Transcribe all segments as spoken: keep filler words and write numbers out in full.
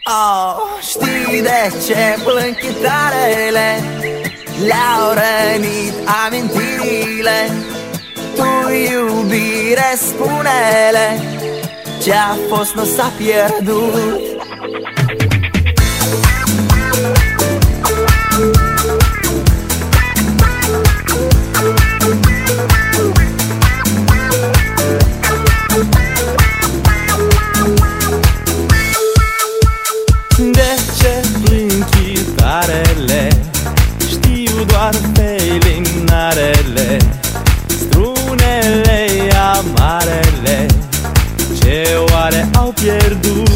Oh, știi de ce plâng chitarele? Le-au rănit amintirile. Tu, iubire, spune-le, ce-a fost nu s-a pierdut. De ce plâng chitarele? Știu doar felinarele, strunele amarele, ce oare au pierdut?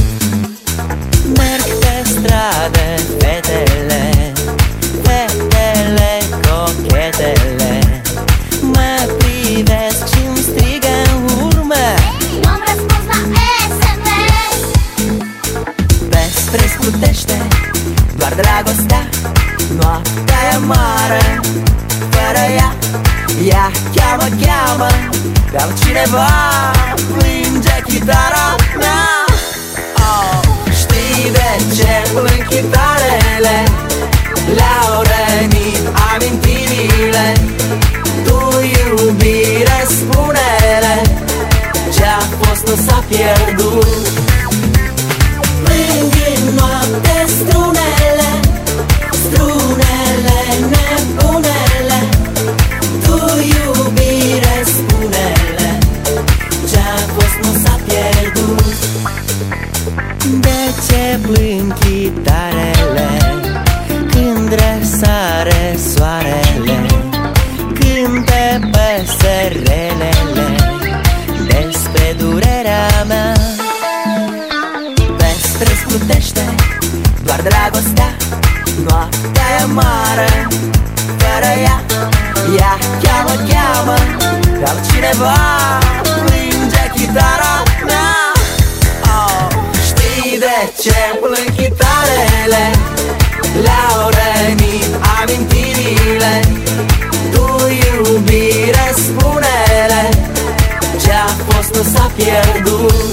Merg pe stradă fetele, fetele cochetele, mă privesc și-mi strigă în urmă: Ei, nu-mi răspuns la S M S. Despre scutește doar dragostea, noaptea e mare fără ea. Ea cheamă, cheamă pe altcineva, plânge chitara mea. Oh, știi de ce plâng chitarele? Le-au rănit amintirile. Tu, iubire, spune-le, ce-a fost nu s-a pierdut. Plâng în noapte strunele, strunele nebunele. Tu, iubire, spune-le, ce-a fost nu s-a pierdut. De ce plâng chitarele când răsare soarele, cântă păsărelele despre durerea mea? Despre scutește doar dragostea, noaptea e mare fără ea. Ea cheamă, cheamă pe altcineva, plânge chitara mea. Oh, știi de ce plâng chitarele? Le-au rănit amintirile. Tu, iubire, spune-le, ce-a fost nu s-a pierdut.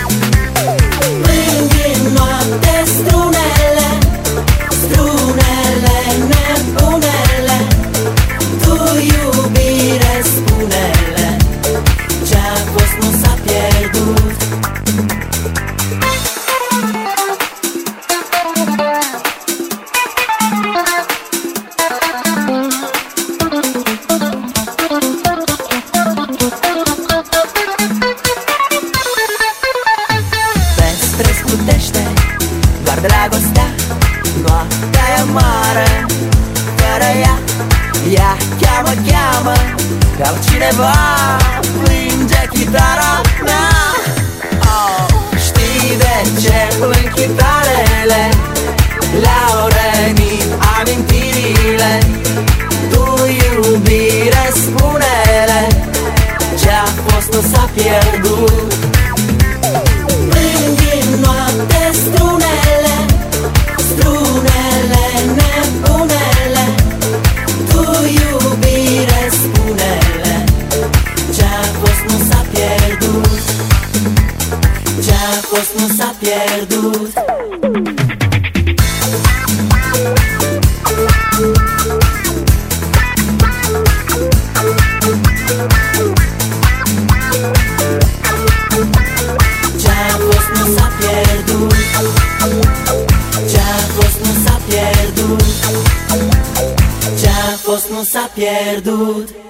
Plâng în noapte strunele, strunele nebunele. Tu, iubire, spune-le, ce-a fost nu s-a pierdut. Despre scutește doar dragostea, noaptea e mare fără ea. Ea cheamă, cheamă pe altcineva, plânge chitara mea. Oh, știi de ce plâng chitarele? Le-au rănit amintirile. Tu, iubire, spune-le, ce-a fost nu s-a pierdut. Plâng în noapte strunele, strunele nebunele. Tu, iubire, spune-le, ce-a fost nu s-a pierdut, ce-a fost nu s-a pierdut. Ce-a fost nu s-a pierdut, ce-a fost nu s-a pierdut, ce-a fost nu s-a pierdut.